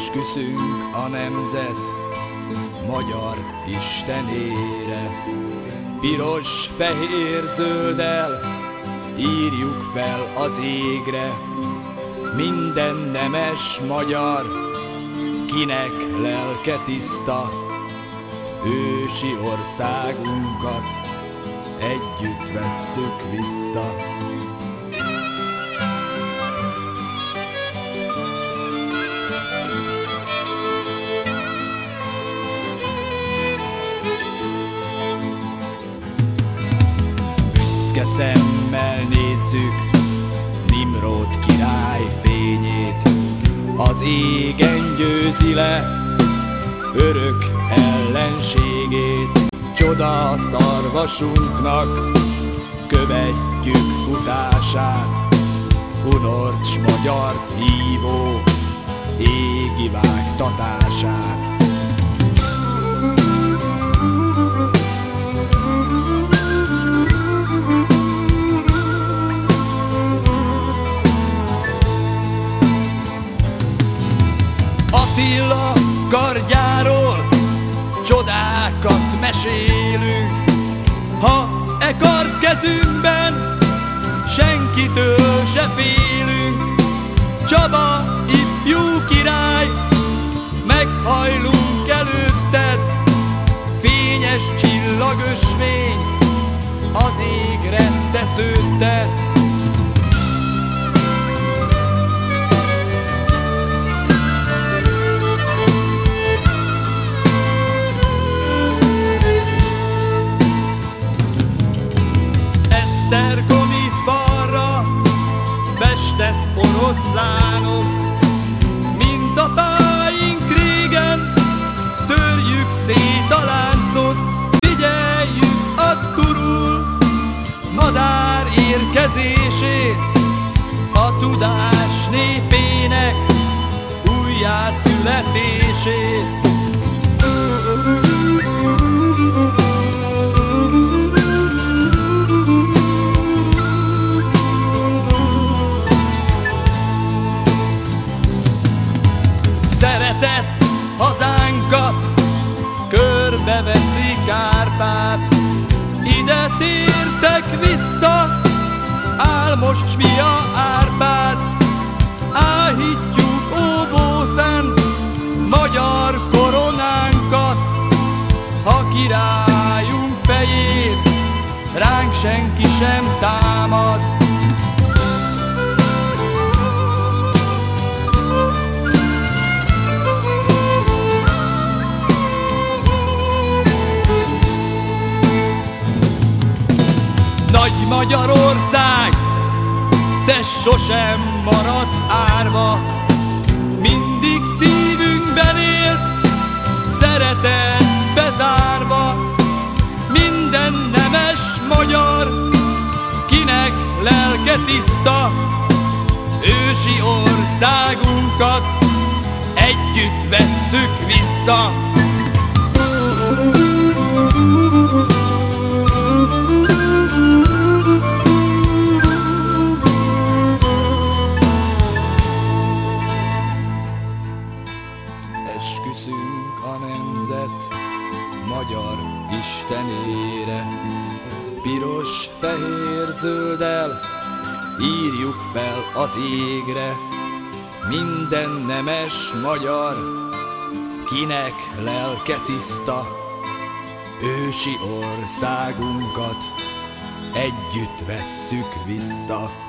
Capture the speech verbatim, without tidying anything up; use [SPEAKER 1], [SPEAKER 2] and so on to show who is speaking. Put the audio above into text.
[SPEAKER 1] Esküszünk a nemzet magyar istenére, piros-fehér-zölddel írjuk fel az égre. Minden nemes magyar, kinek lelke tiszta, ősi országunkat együtt vesszük vissza. Büszke szemmel nézzük Nimród király fényét, az égen győzi le örök ellenségét. Csoda szarvasunknak követjük futását, Unorcs magyart hívó égi vágtatását. Attila kardjáról csodákat mesélünk, ha e kard kezünkben senkitől se félünk. Csaba, ifjú király, meghajlunk előtted, fényes csillagösvény az égre tesződted. Esztergomi falra festett oroszlánok, mint a páink régen, törjük szét a láncot, figyeljük a turul madár érkezését, a tudás népének újjászületését. Szeretett hazánkat körbeveszi Kárpát, ide tértek vissza Álmos fia Árpád. Áhítjuk óvószent magyar koronánkat, ha királyunk fejét ránk senki sem támad. Nagy Magyarország, te sosem maradsz árva, mindig szívünkben élsz, szeretetbe zárva. Minden nemes magyar, kinek lelke tiszta, ősi országunkat együtt vesszük vissza. Esküszünk a nemzet magyar istenére, piros-fehér-zölddel írjuk fel az égre. Minden nemes magyar, kinek lelke tiszta, ősi országunkat együtt vesszük vissza.